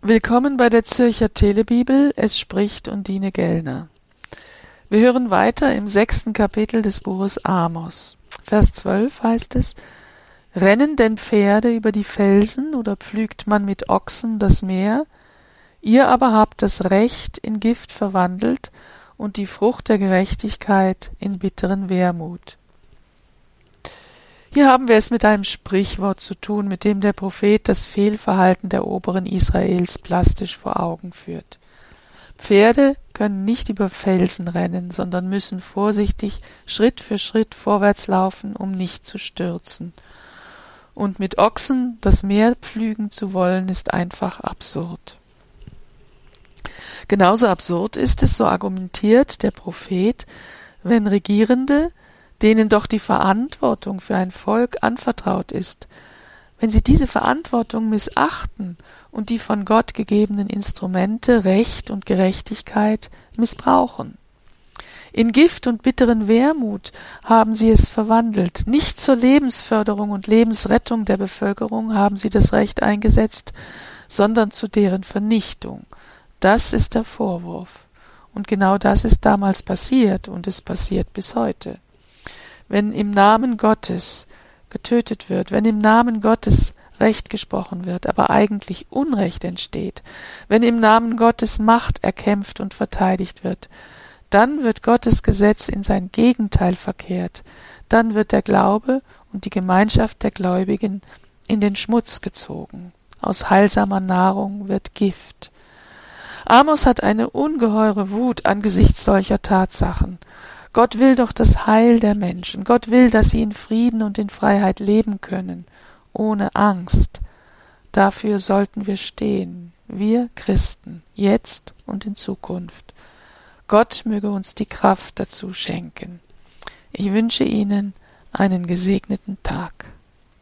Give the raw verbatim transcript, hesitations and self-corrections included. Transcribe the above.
Willkommen bei der Zürcher Telebibel, es spricht Undine Gellner. Wir hören weiter im sechsten Kapitel des Buches Amos. Vers zwölf heißt es: Rennen denn Pferde über die Felsen oder pflügt man mit Ochsen das Meer? Ihr aber habt das Recht in Gift verwandelt und die Frucht der Gerechtigkeit in bitteren Wermut. Hier haben wir es mit einem Sprichwort zu tun, mit dem der Prophet das Fehlverhalten der Oberen Israels plastisch vor Augen führt. Pferde können nicht über Felsen rennen, sondern müssen vorsichtig Schritt für Schritt vorwärts laufen, um nicht zu stürzen. Und mit Ochsen das Meer pflügen zu wollen, ist einfach absurd. Genauso absurd ist es, so argumentiert der Prophet, wenn Regierende, denen doch die Verantwortung für ein Volk anvertraut ist, wenn sie diese Verantwortung missachten und die von Gott gegebenen Instrumente Recht und Gerechtigkeit missbrauchen. In Gift und bitteren Wermut haben sie es verwandelt. Nicht zur Lebensförderung und Lebensrettung der Bevölkerung haben sie das Recht eingesetzt, sondern zu deren Vernichtung. Das ist der Vorwurf. Und genau das ist damals passiert und es passiert bis heute. Wenn im Namen Gottes getötet wird, wenn im Namen Gottes Recht gesprochen wird, aber eigentlich Unrecht entsteht, wenn im Namen Gottes Macht erkämpft und verteidigt wird, dann wird Gottes Gesetz in sein Gegenteil verkehrt, dann wird der Glaube und die Gemeinschaft der Gläubigen in den Schmutz gezogen. Aus heilsamer Nahrung wird Gift. Amos hat eine ungeheure Wut angesichts solcher Tatsachen. Gott will doch das Heil der Menschen. Gott will, dass sie in Frieden und in Freiheit leben können, ohne Angst. Dafür sollten wir stehen, wir Christen, jetzt und in Zukunft. Gott möge uns die Kraft dazu schenken. Ich wünsche Ihnen einen gesegneten Tag.